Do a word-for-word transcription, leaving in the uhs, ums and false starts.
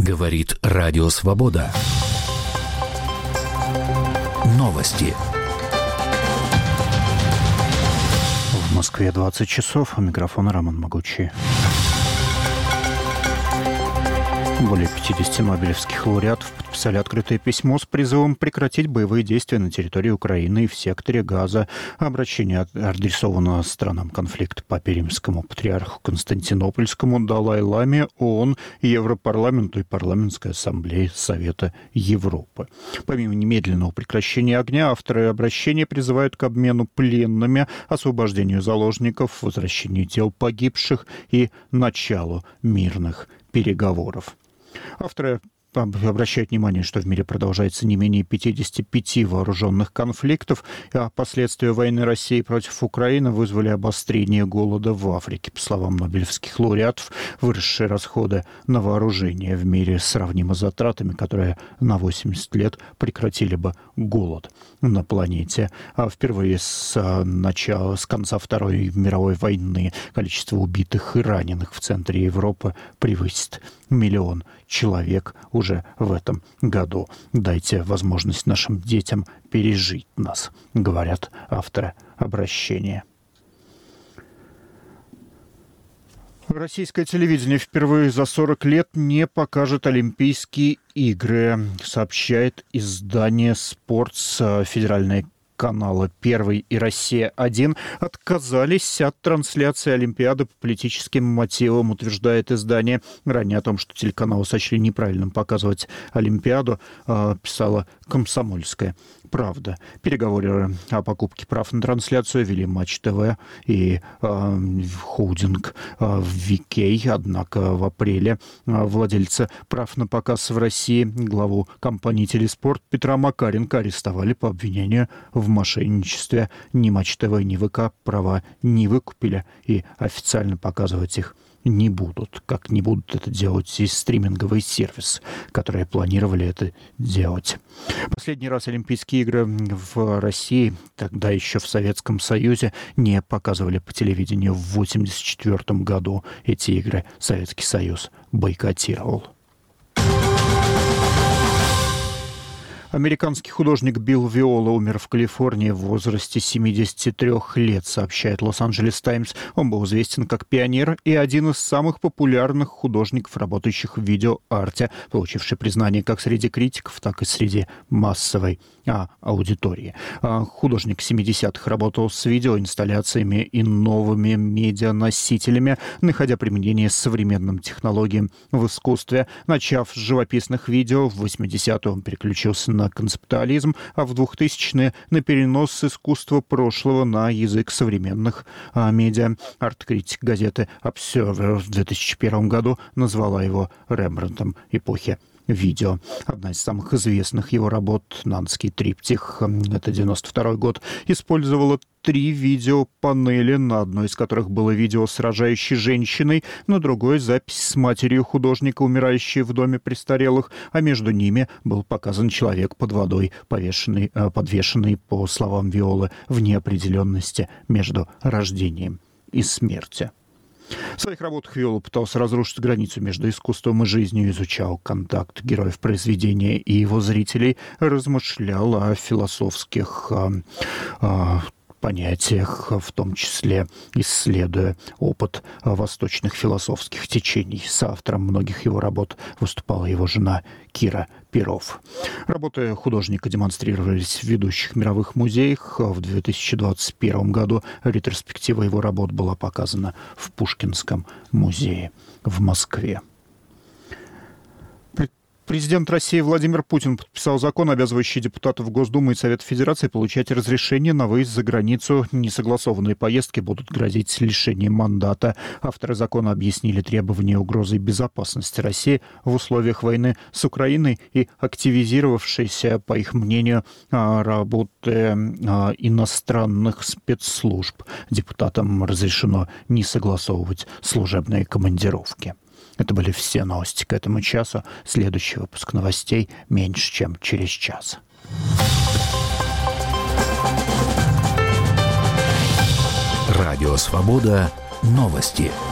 Говорит Радио Свобода. Новости. В Москве двадцать часов. У микрофона Роман Могучий. Более пятидесяти нобелевских лауреатов подписали открытое письмо с призывом прекратить боевые действия на территории Украины и в секторе Газа. Обращение адресовано странам конфликта Папе Римскому, патриарху Константинопольскому, Далай-ламе, ООН, Европарламенту и Парламентской ассамблее Совета Европы. Помимо немедленного прекращения огня, авторы обращения призывают к обмену пленными, освобождению заложников, возвращению тел погибших и началу мирных переговоров. Авторы обращают внимание, что в мире продолжается не менее пятидесяти пяти вооруженных конфликтов, а последствия войны России против Украины вызвали обострение голода в Африке. По словам нобелевских лауреатов, выросшие расходы на вооружение в мире сравнимы с затратами, которые на восемьдесят лет прекратили бы голод на планете. А впервые с начала, с конца Второй мировой войны количество убитых и раненых в центре Европы превысит миллион человек уже в этом году. Дайте возможность нашим детям пережить нас, говорят авторы обращения. Российское телевидение впервые за сорок лет не покажет Олимпийские игры, сообщает издание «Спортс». Федеральные каналы «Первый» и «Россия-один» отказались от трансляции Олимпиады по политическим мотивам, утверждает издание. Ранее о том, что телеканалы сочли неправильным показывать Олимпиаду, писала «Комсомольская правда». Переговоры о покупке прав на трансляцию вели Матч ТВ и э, холдинг э, ви кей. Однако в апреле э, владельца прав на показ в России, главу компании «Телеспорт» Петра Макаренко арестовали по обвинению в мошенничестве. Ни Матч ТВ, ни ВК права не выкупили и официально показывать их не будут, как не будут это делать и стриминговые сервисы, которые планировали это делать. Последний раз Олимпийские игры в России, тогда еще в Советском Союзе, не показывали по телевидению. В восемьдесят четвёртом году эти игры Советский Союз бойкотировал. Американский художник Билл Виола умер в Калифорнии в возрасте семидесяти трёх лет, сообщает Лос-Анджелес Таймс. Он был известен как пионер и один из самых популярных художников, работающих в видеоарте, получивший признание как среди критиков, так и среди массовой а, аудитории. А, художник семидесятых работал с видеоинсталляциями и новыми медианосителями, находя применение современным технологиям в искусстве. Начав с живописных видео, в восьмидесятые он переключился на на концептуализм, а в двухтысячные на перенос искусства прошлого на язык современных а, медиа. Арт-критик газеты Observer в две тысячи первом году назвала его Рембрандтом эпохи видео. Одна из самых известных его работ, «Нанский триптих», это девяносто второй год, использовала три видеопанели, на одной из которых было видео с рожающей женщиной, на другой запись с матерью художника, умирающей в доме престарелых, а между ними был показан человек под водой, повешенный, подвешенный, по словам Виолы, в неопределенности между рождением и смертью. В своих работах Виола пытался разрушить границу между искусством и жизнью, изучал контакт героев произведения и его зрителей, размышлял о философских а, а, понятиях, в том числе исследуя опыт восточных философских течений. Соавтором многих его работ выступала его жена Кира Перов. Работы художника демонстрировались в ведущих мировых музеях. В две тысячи двадцать первом году ретроспектива его работ была показана в Пушкинском музее в Москве. Президент России Владимир Путин подписал закон, обязывающий депутатов Госдумы и Совета Федерации получать разрешение на выезд за границу. Несогласованные поездки будут грозить лишением мандата. Авторы закона объяснили требования угрозы безопасности России в условиях войны с Украиной и активизировавшейся, по их мнению, работы иностранных спецслужб. Депутатам разрешено не согласовывать служебные командировки. Это были все новости к этому часу. Следующий выпуск новостей меньше, чем через час. Радио Свобода. Новости.